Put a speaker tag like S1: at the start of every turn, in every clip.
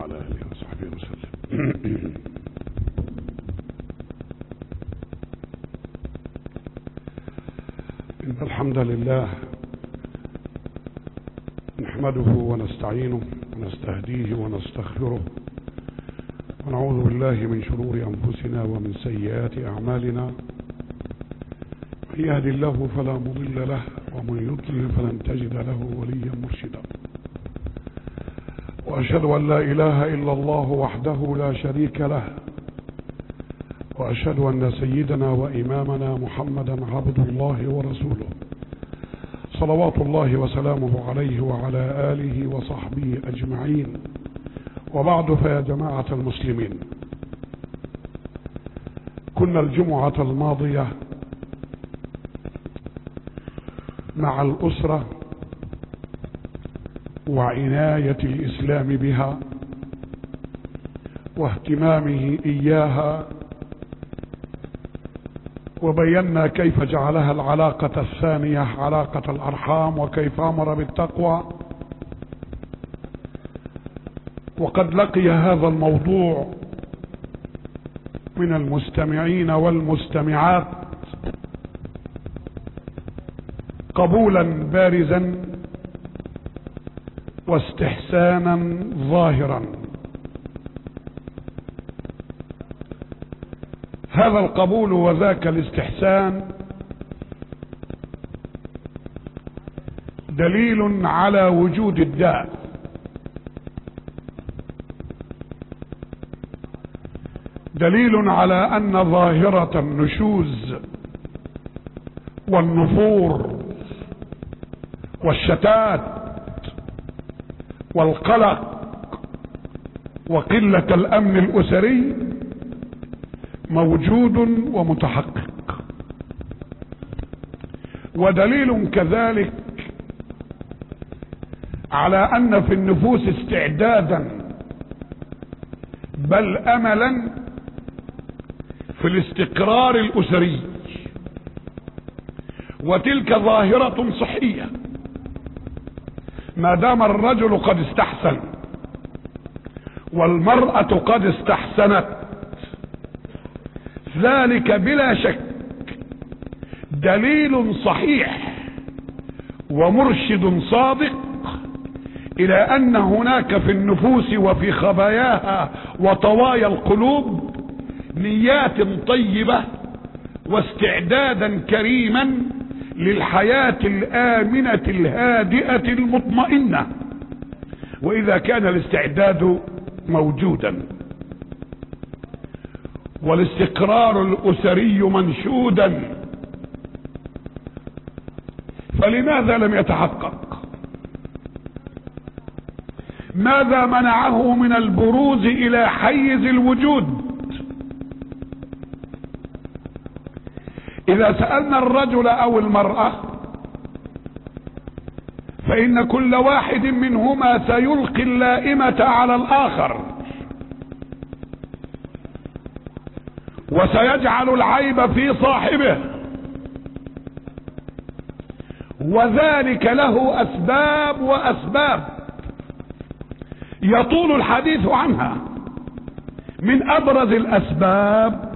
S1: وعلى آله وصحبه وسلم. إن الحمد لله نحمده ونستعينه ونستهديه ونستغفره ونعوذ بالله من شرور أنفسنا ومن سيئات أعمالنا. من يهد الله فلا مضل له ومن يضلل فلن تجد له وليا مرشدا. وأشهد أن لا إله إلا الله وحده لا شريك له، وأشهد أن سيدنا وإمامنا محمدا عبد الله ورسوله صلوات الله وسلامه عليه وعلى آله وصحبه أجمعين. وبعد، فيا جماعة المسلمين، كنا الجمعة الماضية مع الأسرة وعناية الإسلام بها واهتمامه إياها، وبينا كيف جعلها العلاقة الثانية علاقة الأرحام، وكيف أمر بالتقوى. وقد لقي هذا الموضوع من المستمعين والمستمعات قبولا بارزا واستحسانا ظاهرا. هذا القبول وذاك الاستحسان دليل على وجود الداء، دليل على أن ظاهرة النشوز والنفور والشتات والقلق وقلة الأمن الأسري موجود ومتحقق، ودليل كذلك على أن في النفوس استعدادا بل أملا في الاستقرار الأسري، وتلك ظاهرة صحية ما دام الرجل قد استحسن والمرأة قد استحسنت. ذلك بلا شك دليل صحيح ومرشد صادق إلى أن هناك في النفوس وفي خباياها وطوايا القلوب نيات طيبة واستعدادا كريما للحياة الآمنة الهادئة المطمئنة، وإذا كان الاستعداد موجودا والاستقرار الأسري منشودا فلماذا لم يتحقق؟ ماذا منعه من البروز إلى حيز الوجود؟ إذا سألنا الرجل أو المرأة فإن كل واحد منهما سيلقي اللائمة على الآخر وسيجعل العيب في صاحبه، وذلك له أسباب وأسباب يطول الحديث عنها. من أبرز الأسباب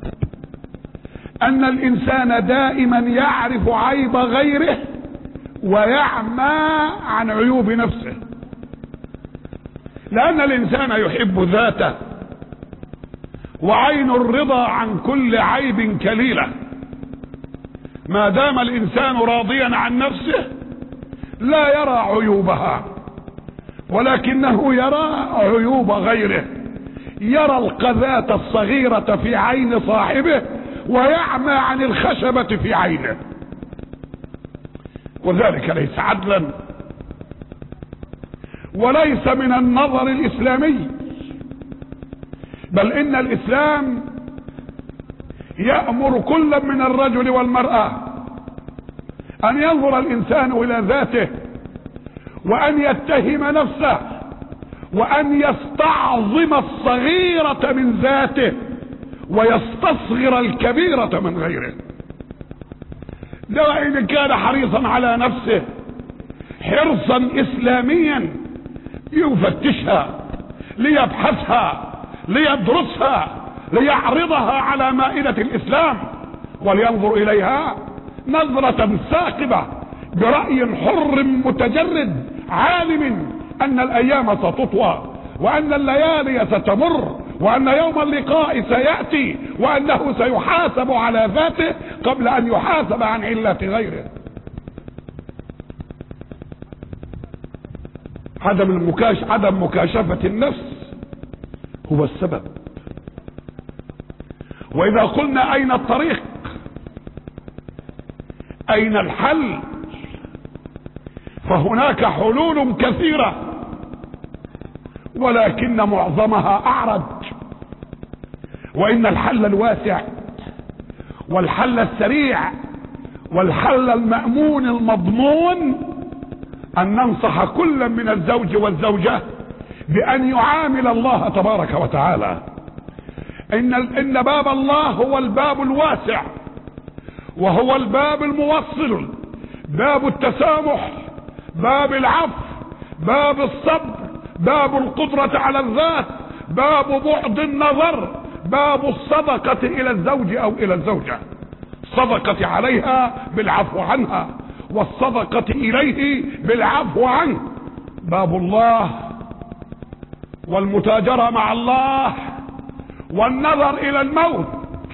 S1: أن الإنسان دائما يعرف عيب غيره ويعمى عن عيوب نفسه، لأن الإنسان يحب ذاته، وعين الرضا عن كل عيب كليلة. ما دام الإنسان راضيا عن نفسه لا يرى عيوبها، ولكنه يرى عيوب غيره، يرى القذاة الصغيرة في عين صاحبه ويعمى عن الخشبة في عينه، وذلك ليس عدلا وليس من النظر الإسلامي، بل إن الإسلام يأمر كل من الرجل والمرأة أن ينظر الإنسان إلى ذاته، وأن يتهم نفسه، وأن يستعظم الصغيرة من ذاته ويستصغر الكبيرة من غيره. ده إن كان حريصا على نفسه حرصا إسلاميا يفتشها ليبحثها، ليدرسها، ليعرضها على مائدة الإسلام، ولينظر إليها نظرة ثاقبة برأي حر متجرد، عالم أن الأيام ستطوى، وأن الليالي ستمر، وأن يوم اللقاء سيأتي، وأنه سيحاسب على ذاته قبل أن يحاسب عن علة غيره. عدم مكاشفة النفس هو السبب. وإذا قلنا أين الطريق، أين الحل، فهناك حلول كثيرة، ولكن معظمها أعرج. وإن الحل الواسع والحل السريع والحل المأمون المضمون أن ننصح كل من الزوج والزوجة بأن يعامل الله تبارك وتعالى. إن باب الله هو الباب الواسع، وهو الباب الموصل، باب التسامح، باب العفو، باب الصبر، باب القدرة على الذات، باب بعد النظر، باب الصدقة إلى الزوج أو إلى الزوجة، الصدقة عليها بالعفو عنها، والصدقة إليه بالعفو عنه. باب الله والمتاجرة مع الله، والنظر إلى الموت،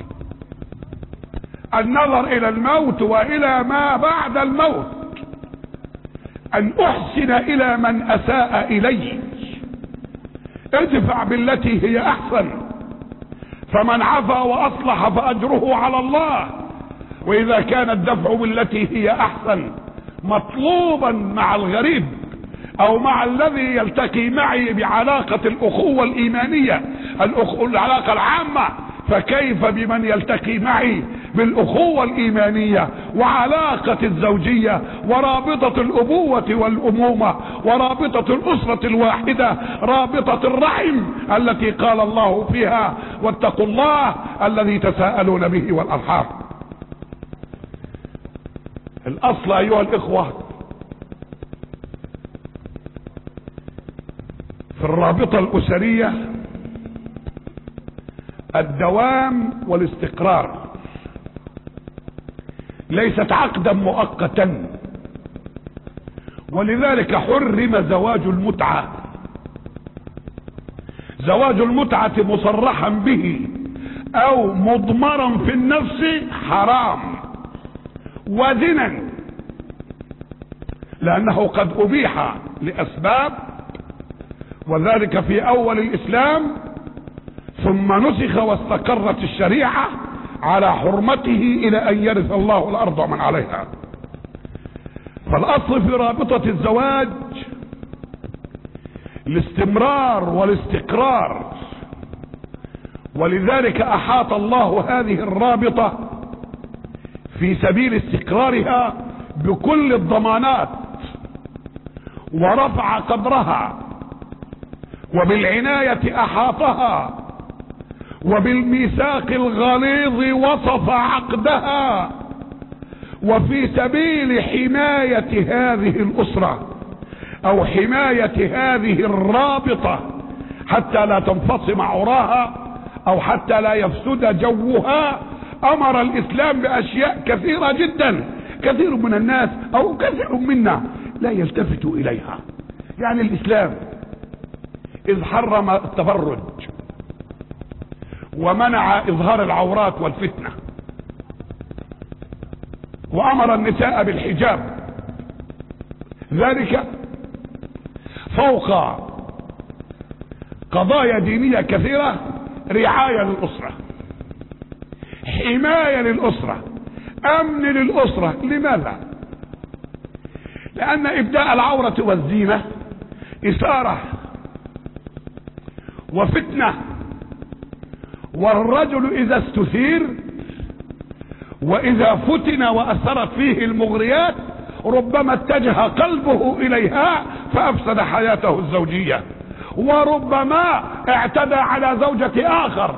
S1: النظر إلى الموت وإلى ما بعد الموت، أن أحسن إلى من أساء إلي، ادفع بالتي هي أحسن، فمن عفا وأصلح فأجره على الله. وإذا كان الدفع بالتي هي أحسن مطلوبا مع الغريب أو مع الذي يلتقي معي بعلاقة الأخوة الإيمانية، العلاقة العامة، فكيف بمن يلتقي معي بالأخوة الإيمانية وعلاقة الزوجية ورابطة الأبوة والأمومة ورابطة الأسرة الواحدة، رابطة الرحم التي قال الله فيها واتقوا الله الذي تساءلون به والأرحام. الأصل أيها الإخوة في الرابطة الأسرية الدوام والاستقرار، ليست عقدا مؤقتا، ولذلك حرم زواج المتعة. زواج المتعة مصرحا به او مضمرا في النفس حرام وزنا، لانه قد ابيح لاسباب، وذلك في اول الاسلام، ثم نسخ واستقرت الشريعة على حرمته الى ان يرث الله الارض ومن عليها. فالاصل في رابطة الزواج الاستمرار والاستقرار، ولذلك احاط الله هذه الرابطة في سبيل استقرارها بكل الضمانات، ورفع قدرها، وبالعناية احاطها، وبالميثاق الغليظ وصف عقدها. وفي سبيل حماية هذه الأسرة أو حماية هذه الرابطة حتى لا تنفصم عراها أو حتى لا يفسد جوها، أمر الإسلام بأشياء كثيرة جدا، كثير من الناس أو كثير منا لا يلتفت إليها. يعني الإسلام إذ حرم التبرج ومنع إظهار العورات والفتنة، وأمر النساء بالحجاب، ذلك فوق قضايا دينية كثيرة، رعاية للأسرة، حماية للأسرة، أمن للأسرة. لماذا؟ لأن إبداء العورة والزينة إثارة وفتنة، والرجل إذا استثير وإذا فتن وأثرت فيه المغريات ربما اتجه قلبه إليها فأفسد حياته الزوجية، وربما اعتدى على زوجة آخر،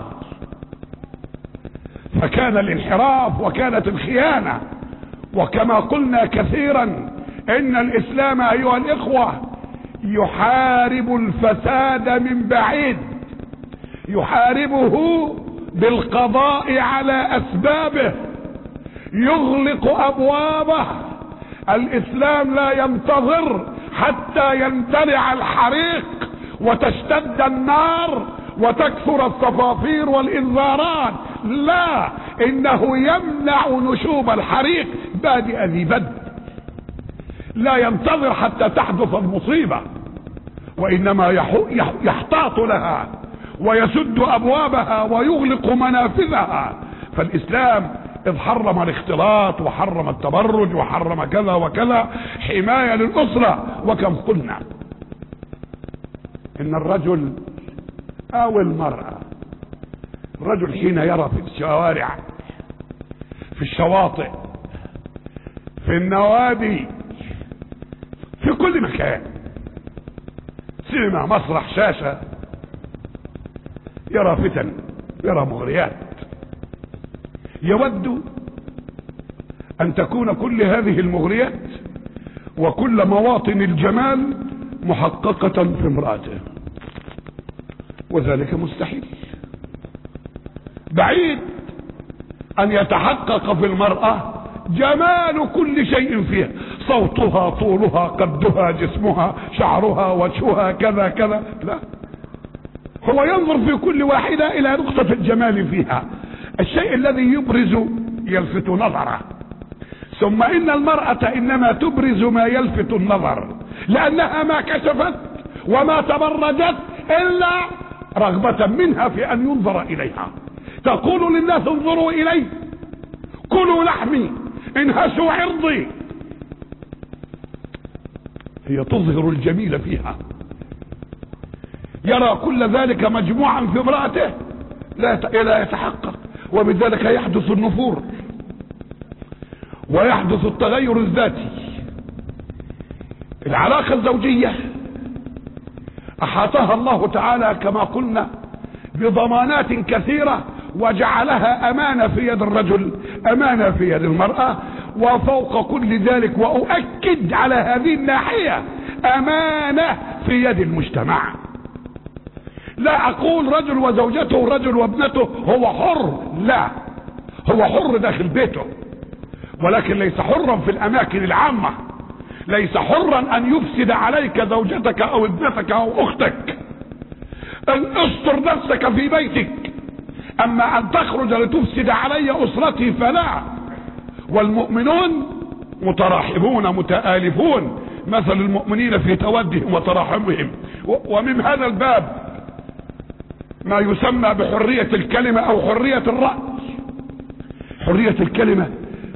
S1: فكان الانحراف وكانت الخيانة. وكما قلنا كثيرا إن الإسلام أيها الإخوة يحارب الفساد من بعيد، يحاربه بالقضاء على اسبابه، يغلق ابوابه. الاسلام لا ينتظر حتى يندلع الحريق وتشتد النار وتكثر الصفافير والانذارات، لا، انه يمنع نشوب الحريق بادئ ذي بدء، لا ينتظر حتى تحدث المصيبة، وانما يحتاط لها ويسد ابوابها ويغلق منافذها. فالاسلام اذ حرم الاختلاط وحرم التبرج وحرم كذا وكذا حماية للأسرة. وكم قلنا ان الرجل او المرأة، الرجل حين يرى في الشوارع، في الشواطئ، في النوادي، في كل مكان، سينما، مسرح، شاشة، يرى فتن، يرى مغريات، يود ان تكون كل هذه المغريات وكل مواطن الجمال محققة في امرأته، وذلك مستحيل. بعيد ان يتحقق في المرأة جمال كل شيء فيها، صوتها، طولها، قدها، جسمها، شعرها، وجهها، كذا كذا، لا، هو ينظر في كل واحدة الى نقطة الجمال فيها، الشيء الذي يبرز يلفت نظره. ثم ان المرأة انما تبرز ما يلفت النظر، لانها ما كشفت وما تبرجت الا رغبة منها في ان ينظر اليها. تقول للناس انظروا الي، كلوا لحمي، انهشوا عرضي. هي تظهر الجميل فيها. يرى كل ذلك مجموعا في امرأته لا يتحقق، وبذلك يحدث النفور ويحدث التغير الذاتي. العلاقة الزوجية احاطها الله تعالى كما قلنا بضمانات كثيرة، وجعلها امانة في يد الرجل، امانة في يد المرأة، وفوق كل ذلك واؤكد على هذه الناحية امانة في يد المجتمع. لا اقول رجل وزوجته، رجل وابنته، هو حر، لا، هو حر داخل بيته، ولكن ليس حرا في الاماكن العامة، ليس حرا ان يفسد عليك زوجتك او ابنتك او اختك. ان استر نفسك في بيتك، اما ان تخرج لتفسد علي اسرتي فلا. والمؤمنون متراحمون متآلفون، مثل المؤمنين في تودهم وتراحمهم. ومن هذا الباب ما يسمى بحرية الكلمة او حرية الرأي. حرية الكلمة،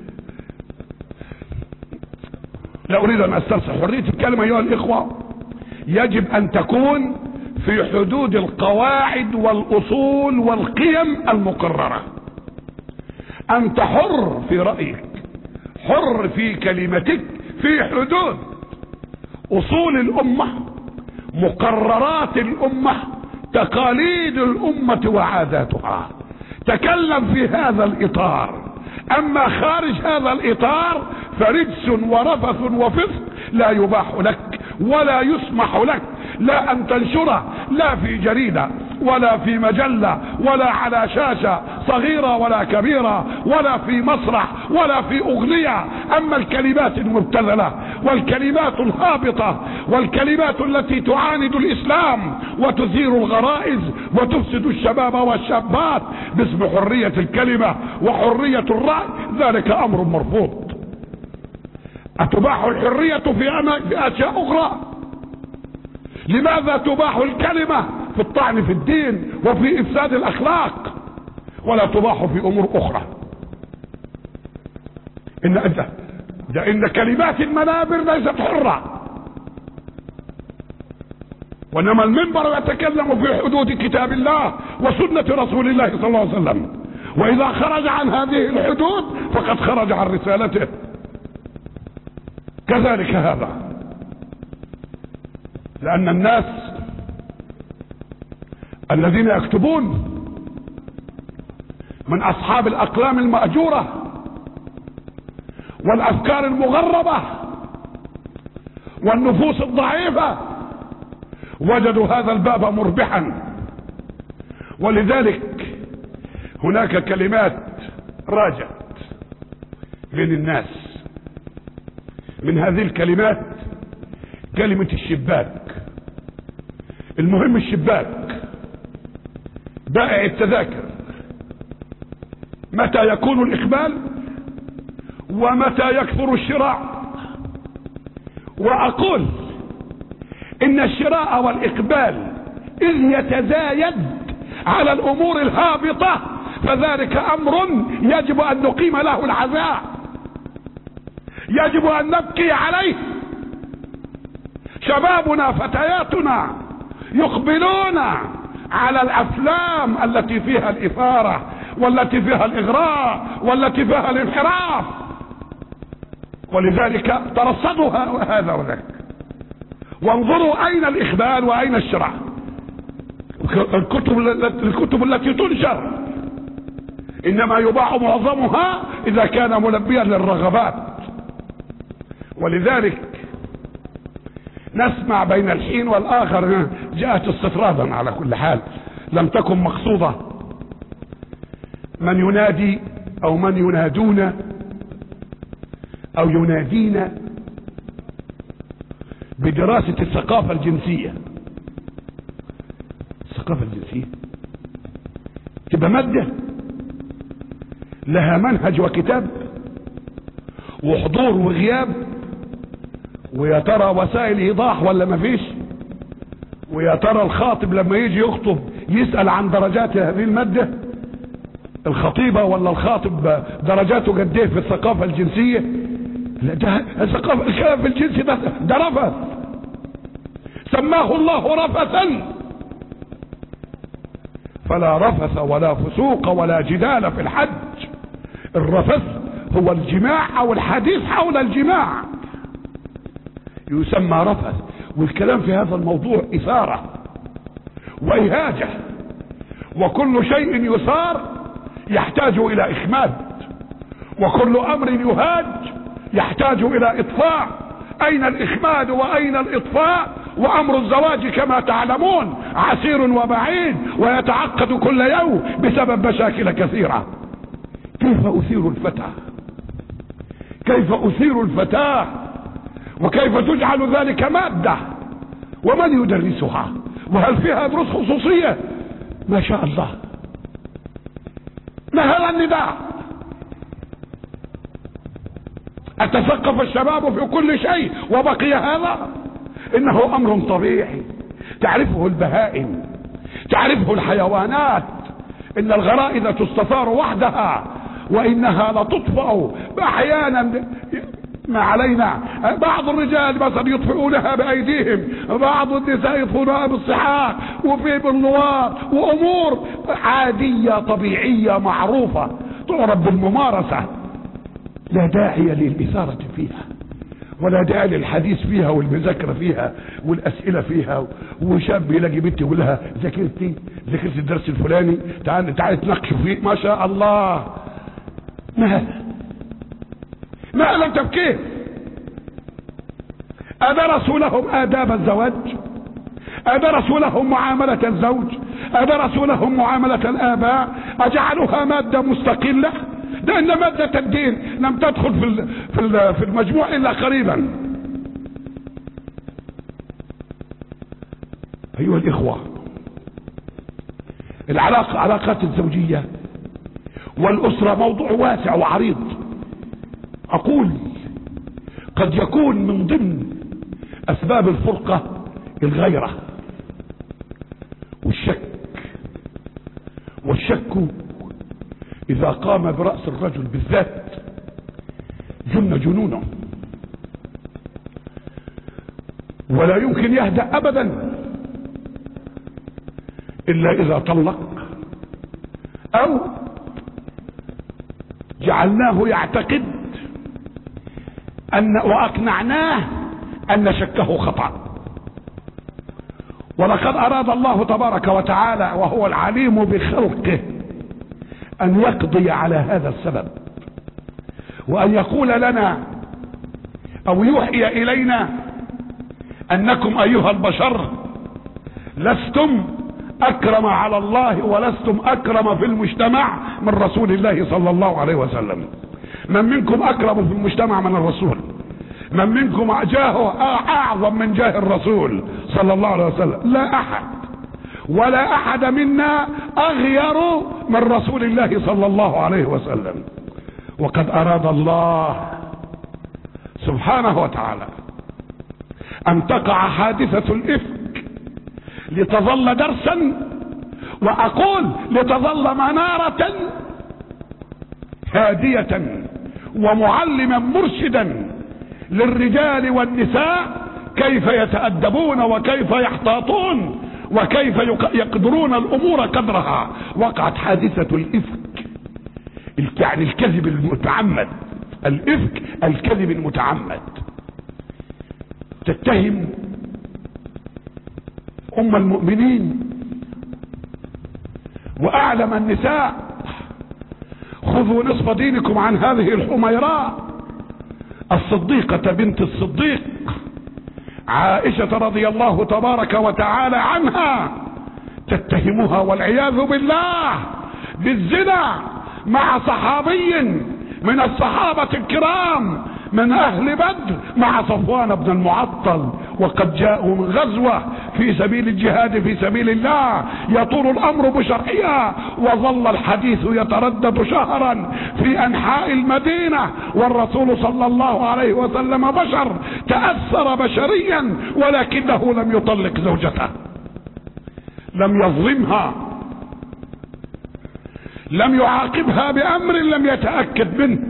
S1: لا اريد ان استرسل، حرية الكلمة ايها الاخوة يجب ان تكون في حدود القواعد والاصول والقيم المقررة. انت حر في رأيك، حر في كلمتك، في حدود اصول الامة، مقررات الامة، تقاليد الامة وعاداتها. تكلم في هذا الاطار، اما خارج هذا الاطار فرجس ورفث وفسق لا يباح لك ولا يسمح لك، لا ان تنشره، لا في جريدة ولا في مجلة ولا على شاشة صغيرة ولا كبيرة ولا في مسرح ولا في اغنية. اما الكلمات المبتذلة والكلمات الهابطة والكلمات التي تعاند الاسلام وتثير الغرائز وتفسد الشباب والشابات باسم حرية الكلمة وحرية الرأي، ذلك امر مرفوض. اتباح الحرية في اشياء اخرى؟ لماذا تباح الكلمة في الطعن في الدين وفي افساد الاخلاق ولا تباح في امور اخرى؟ ان كلمات المنابر ليست حرة، وانما المنبر يتكلم في حدود كتاب الله وسنة رسول الله صلى الله عليه وسلم، واذا خرج عن هذه الحدود فقد خرج عن رسالته. كذلك هذا، لان الناس الذين يكتبون من اصحاب الاقلام المأجورة والافكار المغربة والنفوس الضعيفة وجدوا هذا الباب مربحا. ولذلك هناك كلمات راجت بين الناس. من هذه الكلمات كلمة الشباك. المهم الشباك بائع التذاكر متى يكون الإقبال ومتى يكثر الشراء. وأقول إن الشراء والإقبال إذ يتزايد على الأمور الهابطة فذلك أمر يجب أن نقيم له العزاء، يجب أن نبكي عليه. شبابنا فتياتنا يقبلون على الأفلام التي فيها الإثارة والتي فيها الإغراء والتي فيها الانحراف، ولذلك ترصدوا هذا وذاك وانظروا أين الإقبال وأين الشراء. الكتب التي تنشر إنما يباع معظمها إذا كان ملبيا للرغبات. ولذلك نسمع بين الحين والآخر جاءت استطرادا على كل حال لم تكن مقصودة من ينادي أو من ينادون أو ينادينا بدراسة الثقافة الجنسية. الثقافة الجنسية تبقى مادة لها منهج وكتاب وحضور وغياب، ويا ترى وسائل ايضاح ولا ما فيش، ويا ترى الخاطب لما يجي يخطب يسأل عن درجات هذه المادة، الخطيبة ولا الخاطب درجاته قد ايه في الثقافة الجنسية. لا ده الثقافة الكلام في الجنس ده رفث، سماه الله رفثا، فلا رفث ولا فسوق ولا جدال في الحج. الرفث هو الجماع او الحديث حول الجماع يسمى رفث. والكلام في هذا الموضوع إثارة وإهاجة، وكل شيء يثار يحتاج إلى إخماد، وكل أمر يهاج يحتاج إلى إطفاء. أين الإخماد وأين الإطفاء؟ وأمر الزواج كما تعلمون عسير وبعيد ويتعقد كل يوم بسبب مشاكل كثيرة. كيف أثير الفتاة؟ كيف أثير الفتاة؟ وكيف تجعل ذلك مادة؟ ومن يدرسها؟ وهل فيها دروس خصوصية؟ ما شاء الله. نهل النداء أتثقف الشباب في كل شيء وبقي هذا؟ إنه أمر طبيعي تعرفه البهائم، تعرفه الحيوانات. إن الغرائز تستثار وحدها وإنها لتطفأ أحيانا. ما علينا بعض الرجال مثلا يطفئونها بأيديهم، بعض النساء يطفئونها بالصحاح وفي بالنوار، وأمور عادية طبيعية معروفة تعرف بالممارسة. لا داعي للإثارة فيها ولا داعي للحديث فيها والمذاكرة فيها والأسئلة فيها. وشاب يلاقي بنت يقول لها ذاكرت الدرس الفلاني، تعال تناقشوا فيه. ما شاء الله. ما لم تبكيه. أدرسوا لهم آداب الزواج؟ أدرسوا لهم معاملة الزوج؟ أدرسوا لهم معاملة الآباء؟ أجعلوها مادة مستقلة؟ لأن مادة الدين لم تدخل في المجموع إلا قريبا. أيها الإخوة، علاقات الزوجية والأسرة موضوع واسع وعريض. أقول قد يكون من ضمن أسباب الفرقة الغيرة والشك إذا قام برأس الرجل بالذات جن جنونه، ولا يمكن يهدأ أبدا إلا إذا طلق أو جعلناه يعتقد وأقنعناه أن شكه خطأ. ولقد أراد الله تبارك وتعالى وهو العليم بخلقه أن يقضي على هذا السبب، وأن يقول لنا أو يوحي إلينا أنكم أيها البشر لستم اكرم على الله ولستم اكرم في المجتمع من رسول الله صلى الله عليه وسلم. من منكم اكرم في المجتمع من الرسول؟ من منكم جاهه اعظم من جاه الرسول صلى الله عليه وسلم؟ لا احد، ولا احد منا اغير من رسول الله صلى الله عليه وسلم. وقد اراد الله سبحانه وتعالى ان تقع حادثة الافك لتظل درسا، واقول لتظل منارة هادية ومعلما مرشدا للرجال والنساء كيف يتأدبون وكيف يحتاطون وكيف يقدرون الامور قدرها. وقعت حادثة الافك، يعني الكذب المتعمد، الافك الكذب المتعمد. تتهم ام المؤمنين واعلم النساء: خذوا نصف دينكم عن هذه الحميراء الصديقة بنت الصديق عائشة رضي الله تبارك وتعالى عنها، تتهمها والعياذ بالله بالزنا مع صحابي من الصحابة الكرام من اهل بدر مع صفوان بن المعطل، وقد جاءوا من غزوة في سبيل الجهاد في سبيل الله يطول الامر بشرعها، وظل الحديث يتردد شهرا في انحاء المدينة، والرسول صلى الله عليه وسلم بشر تأثر بشريا، ولكنه لم يطلق زوجته، لم يظلمها، لم يعاقبها بامر لم يتأكد منه.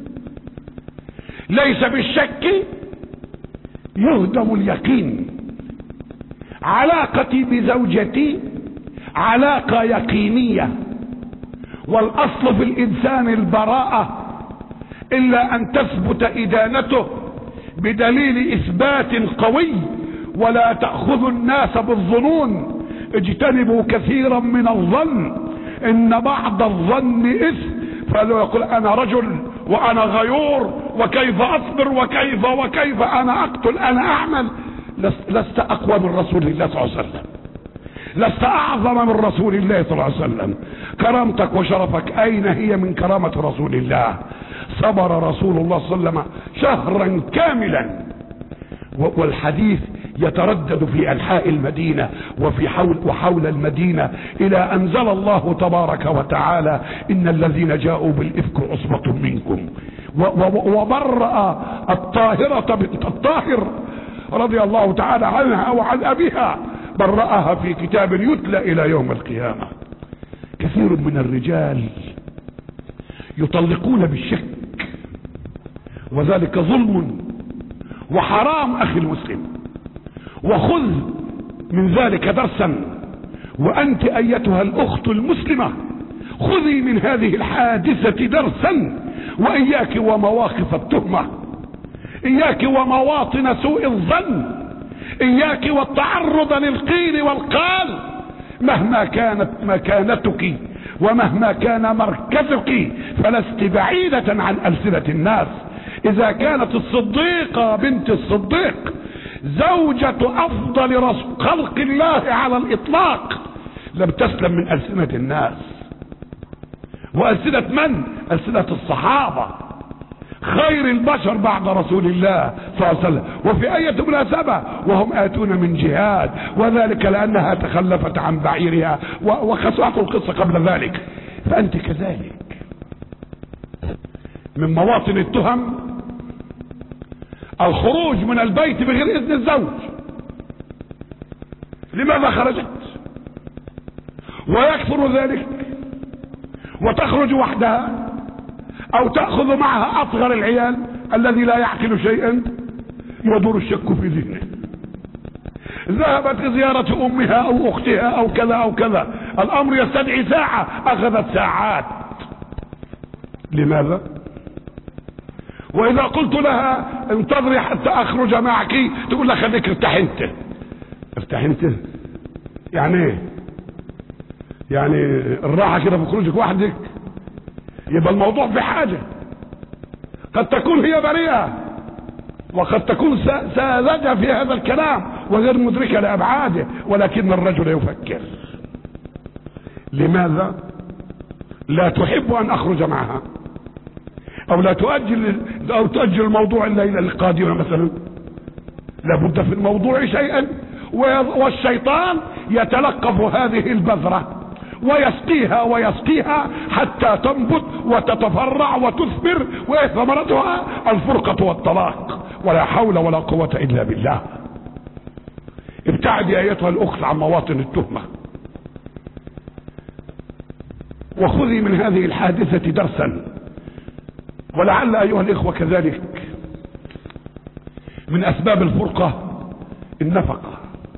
S1: ليس بالشك يهدم اليقين. علاقتي بزوجتي علاقة يقينية، والاصل في الانسان البراءة الا ان تثبت ادانته بدليل اثبات قوي. ولا تأخذوا الناس بالظنون، اجتنبوا كثيرا من الظن ان بعض الظن اثم. فلو يقول انا رجل وانا غيور وكيف اصبر وكيف انا اقتل انا اعمل، لست اقوى من رسول الله صلى الله عليه وسلم، لست اعظم من رسول الله صلى الله عليه وسلم. كرامتك وشرفك اين هي من كرامة رسول الله؟ صبر رسول الله صلى الله عليه وسلم شهرا كاملا، والحديث يتردد في انحاء المدينة وحول المدينة الى انزل الله تبارك وتعالى: ان الذين جاءوا بالافك عصبة منكم. وبرأ الطاهرة بنت الطاهر رضي الله تعالى عنها وعن ابيها، برأها في كتاب يتلى الى يوم القيامة. كثير من الرجال يطلقون بالشك، وذلك ظلم وحرام اخي المسلم. وخذ من ذلك درسا، وانت ايتها الاخت المسلمة خذي من هذه الحادثة درسا، واياك ومواقف التهمة، اياك ومواطن سوء الظن، اياك والتعرض للقيل والقال. مهما كانت مكانتك ومهما كان مركزك فلست بعيدة عن ألسنة الناس. اذا كانت الصديقة بنت الصديق زوجة افضل خلق الله على الاطلاق لم تسلم من ألسنة الناس. وألسنة من؟ ألسنة الصحابة خير البشر بعد رسول الله صلى الله عليه وسلم. وفي أي مناسبة وهم آتون من جهاد، وذلك لأنها تخلفت عن بعيرها، وخسرت القصة قبل ذلك. فأنت كذلك. من مواطن التهم الخروج من البيت بغير إذن الزوج. لماذا خرجت؟ ويكثر ذلك، وتخرج وحدها او تأخذ معها اصغر العيال الذي لا يعقل شيئا. يدور الشك في ذهنه، ذهبت لزيارة امها او اختها او كذا او كذا، الامر يستدعي ساعة، اخذت ساعات. لماذا؟ واذا قلت لها انتظري حتى اخرج معك تقول لك خليك ارتاح انت. ارتاح انت يعني ايه؟ يعني الراحة كده في خروجك وحدك؟ يبقى الموضوع في حاجة. قد تكون هي بريئة، وقد تكون ساذجة في هذا الكلام، وغير مدركة لأبعاده، ولكن الرجل يفكر. لماذا لا تحب أن أخرج معها، أو لا تؤجل الموضوع الليلة القادمة مثلا؟ لابد في الموضوع شيئا، والشيطان يتلقف هذه البذرة ويسقيها حتى تنبت وتتفرع وتثمر، وثمرتها الفرقة والطلاق. ولا حول ولا قوة إلا بالله. ابتعدي أيتها الأخت عن مواطن التهمة، وخذي من هذه الحادثة درسا. ولعل أيها الإخوة كذلك من أسباب الفرقة النفقة.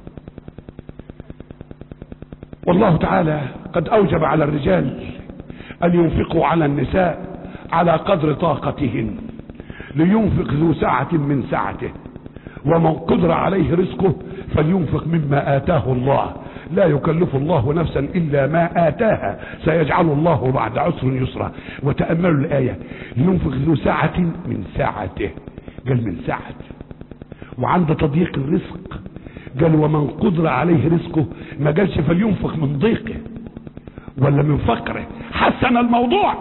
S1: والله تعالى قد أوجب على الرجال أن ينفقوا على النساء على قدر طاقتهن، لينفق ذو سعة من سعته، ومن قدر عليه رزقه فلينفق مما آتاه الله، لا يكلف الله نفسا إلا ما آتاها، سيجعل الله بعد عسر يسرا. وتأملوا الآية، لينفق ذو سعة من سعته، قال من سعته. وعند تضييق الرزق قال ومن قدر عليه رزقه، ما قالش فلينفق من ضيقه ولا من فقره. حسن الموضوع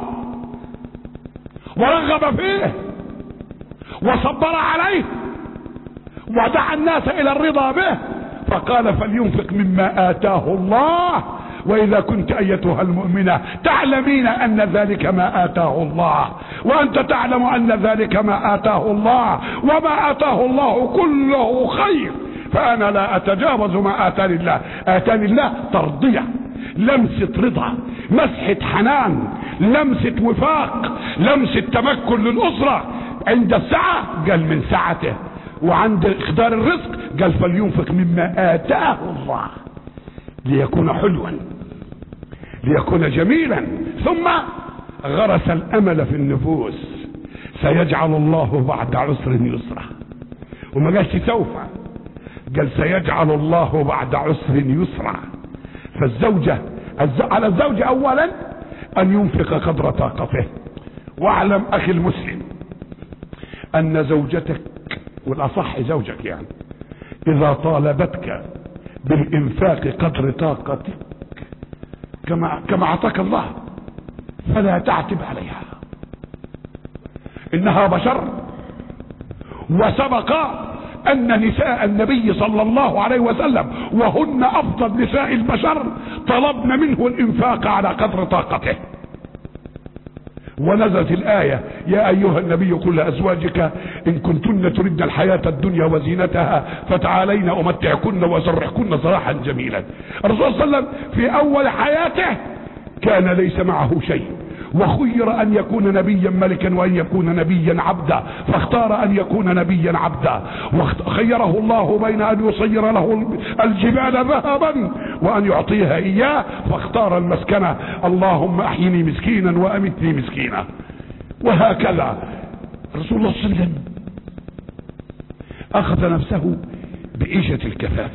S1: ورغب فيه وصبر عليه ودعا الناس الى الرضا به، فقال فلينفق مما آتاه الله. وإذا كنت أيتها المؤمنة تعلمين أن ذلك ما آتاه الله، وأنت تعلم أن ذلك ما آتاه الله، وما آتاه الله كله خير، فأنا لا أتجاوز ما آتاني الله. آتاني الله ترضية، لمسة رضا، مسحة حنان، لمسة وفاق، لمسة تمكن للأسرة. عند السعة قال من سعته، وعند اقدار الرزق قال فلينفق مما آتاه الله، ليكون حلوا، ليكون جميلا. ثم غرس الأمل في النفوس، سيجعل الله بعد عسر يسرا. وما قالش سوف، قال سيجعل الله بعد عسر يسرا. فالزوجة على الزوج أولا أن ينفق قدر طاقته. واعلم أخي المسلم أن زوجتك، والأصح زوجك يعني، إذا طالبتك بالإنفاق قدر طاقتك كما أعطاك الله، فلا تعتب عليها، إنها بشر. وسبق أن نساء النبي صلى الله عليه وسلم وهن أفضل نساء البشر طلبن منه الإنفاق على قدر طاقته. ونزلت الآية يا أيها النبي قل لأزواجك إن كنتن تردن الحياة الدنيا وزينتها فتعالين أمتعكن وأسرحكن سراحا جميلا. الرسول صلى الله عليه وسلم في أول حياته كان ليس معه شيء، وخير أن يكون نبيا ملكا وأن يكون نبيا عبدا، فاختار أن يكون نبيا عبدا. وخيره الله بين أن يصير له الجبال ذهبا وأن يعطيها إياه، فاختار المسكنة، اللهم أحيني مسكينا وأمتني مسكينا. وهكذا رسول الله صلى الله عليه وسلم أخذ نفسه بعيشة الكفاف،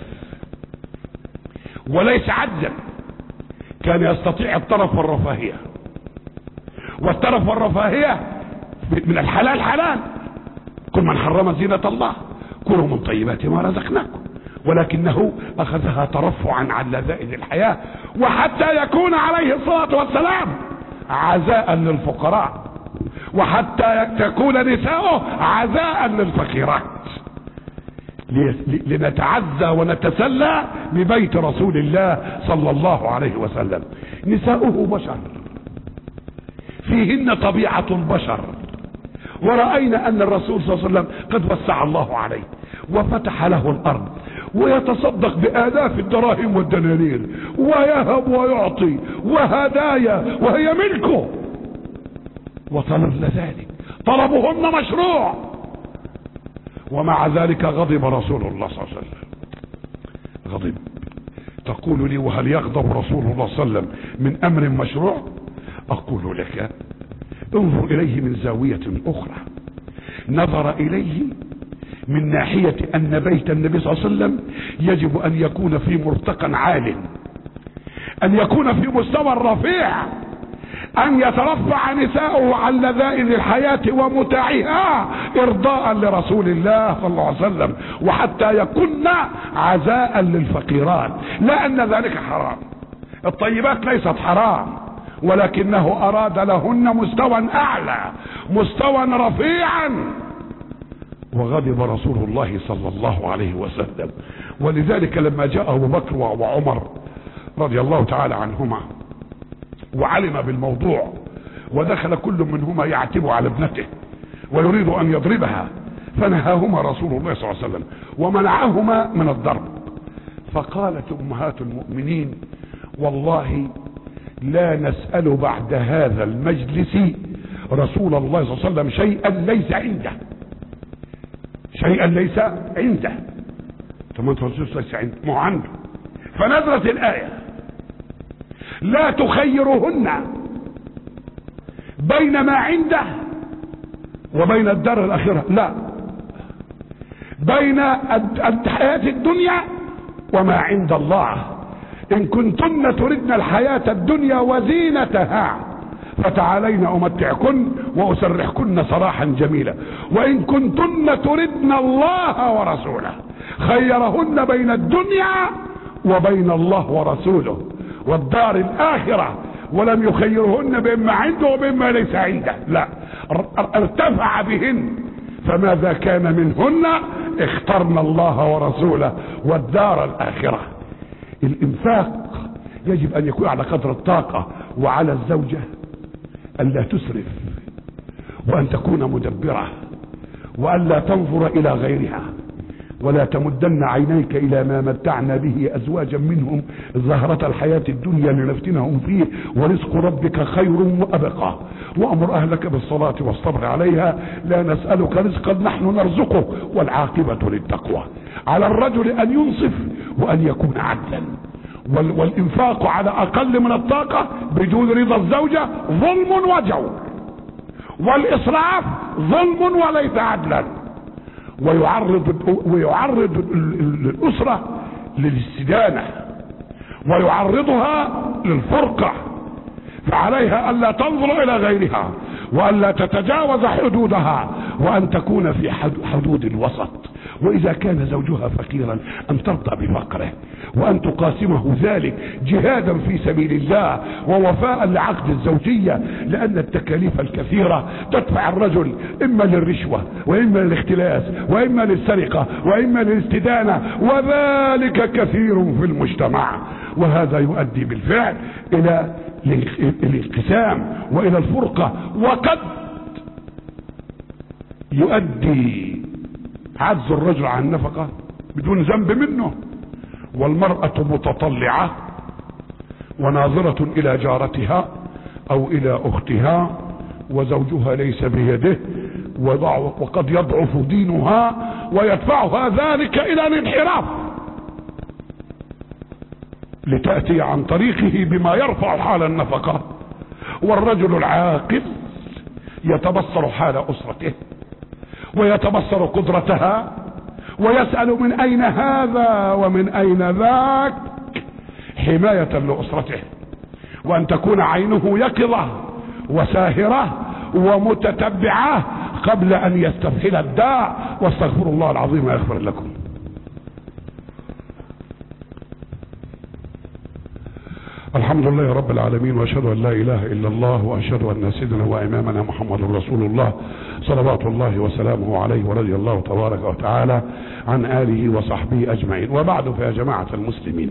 S1: وليس عجزا، كان يستطيع الطرف والرفاهية. والترف والرفاهية من الحلال حلال، كل من حرم زينة الله كلوا من طيبات ما رزقناكم، ولكنه أخذها ترفعا عن لذائذ الحياة، وحتى يكون عليه الصلاة والسلام عزاء للفقراء، وحتى تكون نساؤه عزاء للفقيرات، لنتعزى ونتسلى ببيت رسول الله صلى الله عليه وسلم. نساؤه بشر، فيهن طبيعة البشر. ورأينا أن الرسول صلى الله عليه وسلم قد وسع الله عليه وفتح له الأرض، ويتصدق بآلاف الدراهم والدنانير، ويهب ويعطي وهدايا وهي ملكه، وطلب ذلك، طلبهن مشروع. ومع ذلك غضب رسول الله صلى الله عليه وسلم، غضب. تقول لي وهل يغضب رسول الله صلى الله عليه وسلم من أمر مشروع؟ أقول لك انظر إليه من زاوية أخرى. نظر إليه من ناحية أن بيت النبي صلى الله عليه وسلم يجب أن يكون في مرتقى عال، أن يكون في مستوى رفيع، ان يترفع نساؤه عن لذائذ الحياة ومتاعها ارضاء لرسول الله صلى الله عليه وسلم، وحتى يكن عزاء للفقيرات، لا ان ذلك حرام. الطيبات ليست حرام، ولكنه اراد لهن مستوى اعلى، مستوى رفيعا. وغضب رسول الله صلى الله عليه وسلم. ولذلك لما جاء ابو بكر وعمر رضي الله تعالى عنهما وعلم بالموضوع، ودخل كل منهما يعتب على ابنته ويريد ان يضربها، فنهاهما رسول الله صلى الله عليه وسلم ومنعهما من الضرب. فقالت امهات المؤمنين: والله لا نسأل بعد هذا المجلس رسول الله صلى الله عليه وسلم شيئا ليس عنده، شيئا ليس عنده. ثم ليس عنده، ما عنده. فنزلت الآية: لا تخيرهن بين ما عنده وبين الدار الآخرة، لا، بين الحياة الدنيا وما عند الله. إن كنتن تردن الحياة الدنيا وزينتها فتعالين أمتعكن وأسرحكن سراحا جميلا، وإن كنتن تردن الله ورسوله خيرهن بين الدنيا وبين الله ورسوله والدار الآخرة، ولم يخيرهن بما عنده وبما ليس عنده، لا، ارتفع بهن. فماذا كان منهن؟ اخترن الله ورسوله والدار الآخرة. الإنفاق يجب أن يكون على قدر الطاقة، وعلى الزوجة أن لا تسرف، وأن تكون مدبرة، وأن لا تنظر إلى غيرها، ولا تمدن عينيك إلى ما متعنا به أزواجا منهم زهرة الحياة الدنيا لنفتنهم فيه، ورزق ربك خير وأبقى. وأمر أهلك بالصلاة والصبر عليها، لا نسألك رزقا نحن نرزقه، والعاقبة للتقوى. على الرجل أن ينصف وأن يكون عدلا، والإنفاق على أقل من الطاقة بدون رضا الزوجة ظلم وجور، والإسراف ظلم وليس عدلا، ويعرض الأسرة للاستدانة، ويعرضها للفرقة. فعليها ألا تنظر إلى غيرها، وألا تتجاوز حدودها، وأن تكون في حدود الوسط. وإذا كان زوجها فقيرا أن ترضى بفقره، وأن تقاسمه ذلك جهادا في سبيل الله ووفاء لعقد الزوجية، لأن التكاليف الكثيرة تدفع الرجل إما للرشوة، وإما للاختلاس، وإما للسرقة، وإما للاستدانة، وذلك كثير في المجتمع. وهذا يؤدي بالفعل إلى الانقسام وإلى الفرقة، وقد يؤدي عجز الرجل عن النفقة بدون ذنب منه، والمرأة متطلعة وناظرة إلى جارتها أو إلى أختها، وزوجها ليس بيده، وقد يضعف دينها ويدفعها ذلك إلى الانحراف، لتأتي عن طريقه بما يرفع حال النفقة. والرجل العاقل يتبصر حال أسرته، ويتبصر قدرتها، ويسأل من أين هذا ومن أين ذاك، حماية لأسرته، وأن تكون عينه يقظة وساهرة ومتتبعة قبل أن يستفحل الداء. واستغفر الله العظيم يغفر لكم. الحمد لله رب العالمين، واشهد ان لا اله الا الله، واشهد ان سيدنا وامامنا محمد رسول الله صلوات الله وسلامه عليه، ورضي الله تبارك وتعالى عن اله وصحبه اجمعين. وبعد، فيا جماعة المسلمين،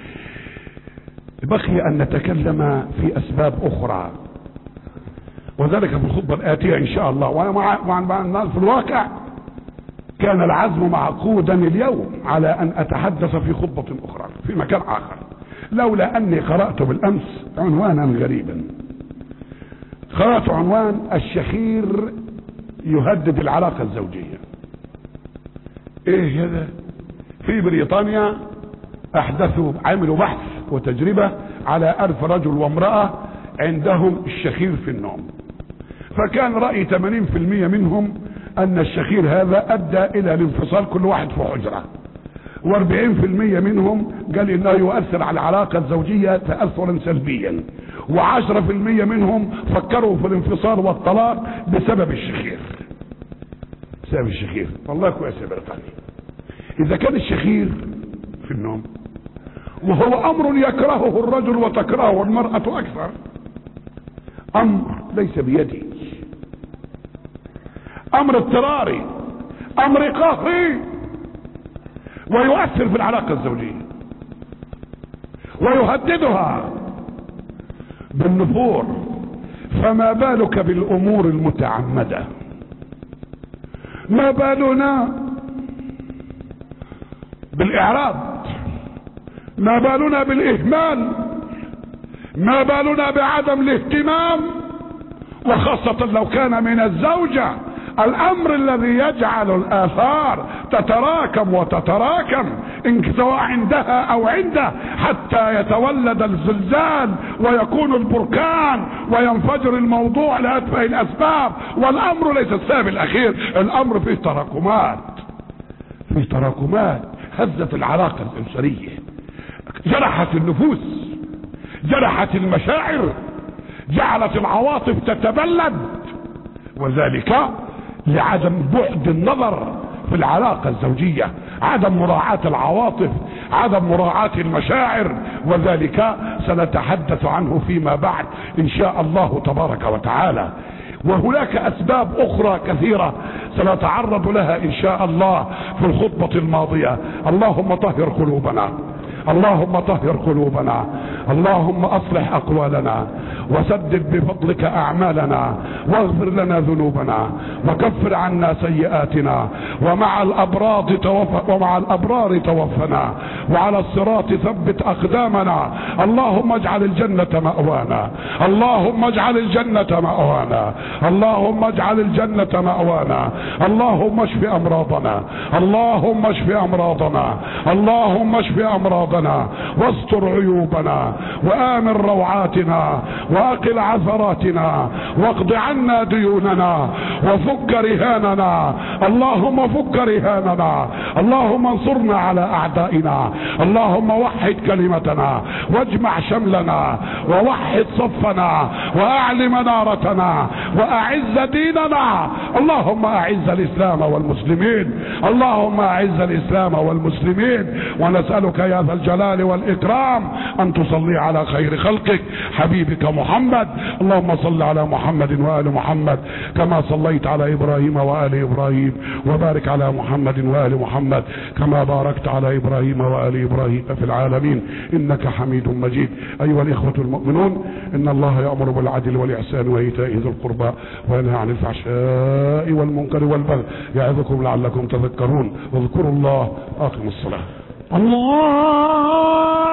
S1: بقي ان نتكلم في اسباب اخرى، وذلك في الخطبة الاتية ان شاء الله. وانا في الواقع كان العزم معقودا اليوم على ان اتحدث في خطبة اخرى في مكان اخر، لولا اني قرأت بالامس عنوانا غريبا. قرأت عنوان: الشخير يهدد العلاقة الزوجية. ايه هذا؟ في بريطانيا عملوا بحث وتجربة على 1000 رجل وامرأة عندهم الشخير في النوم، فكان رأي 80% منهم ان الشخير هذا ادى الى الانفصال، كل واحد في حجرة، و40% منهم قال انه يؤثر على العلاقة الزوجية تأثرا سلبيا، و10% منهم فكروا في الانفصال والطلاق بسبب الشخير. بسبب الشخير. والله كويس يا بريطانيا. اذا كان الشخير في النوم وهو امر يكرهه الرجل وتكرهه المرأة اكثر، امر ليس بيدي، امر اضطراري، امر قهري، ويؤثر في العلاقة الزوجية ويهددها بالنفور، فما بالك بالامور المتعمدة؟ ما بالنا بالاعراض؟ ما بالنا بالاهمال؟ ما بالنا بعدم الاهتمام؟ وخاصة لو كان من الزوجة، الامر الذي يجعل الاثار تتراكم وتتراكم سواء عندها او عنده حتى يتولد الزلزال ويكون البركان وينفجر الموضوع لأتفه الاسباب. والامر ليس السبب الاخير، الامر فيه تراكمات، فيه تراكمات هزت العلاقة الاسرية، جرحت النفوس، جرحت المشاعر، جعلت العواطف تتبلد، وذلك لعدم بعد النظر في العلاقة الزوجية، عدم مراعاة العواطف، عدم مراعاة المشاعر، وذلك سنتحدث عنه فيما بعد ان شاء الله تبارك وتعالى. وهناك اسباب اخرى كثيرة سنتعرض لها ان شاء الله في الخطبة الماضية. اللهم طهر قلوبنا، اللهم طهر قلوبنا، اللهم اصلح اقوالنا، وسدد بفضلك اعمالنا، واغفر لنا ذنوبنا، وكفر عنا سيئاتنا، ومع الابرار توفنا، وعلى الصراط ثبت اقدامنا. اللهم اجعل الجنة مأوانا، اللهم اجعل الجنة مأوانا، اللهم اجعل الجنة مأوانا. اللهم اشف امراضنا، اللهم اشف امراضنا، اللهم اشف امراضنا، واستر عيوبنا، وآمن روعاتنا، واقل عثراتنا، واقض عنا ديوننا، وفك رهاننا. اللهم فك رهاننا، اللهم انصرنا على اعدائنا، اللهم وحد كلمتنا، واجمع شملنا، ووحد صفنا، واعل منارتنا، واعز ديننا. اللهم اعز الاسلام والمسلمين، اللهم اعز الاسلام والمسلمين. ونسألك يا ذا الجلال والاكرام ان تصلي على خير خلقك حبيبك محمد. اللهم صل على محمد وآل محمد كما صليت على إبراهيم وآل إبراهيم، وبارك على محمد وآل محمد كما باركت على إبراهيم وآل إبراهيم في العالمين إنك حميد مجيد. أيها الإخوة المؤمنون، إن الله يأمر بالعدل والإحسان وإيتاء ذي القربى وينهى عن الفحشاء والمنكر والبغي يعظكم لعلكم تذكرون. واذكروا الله. أقم الصلاة. الله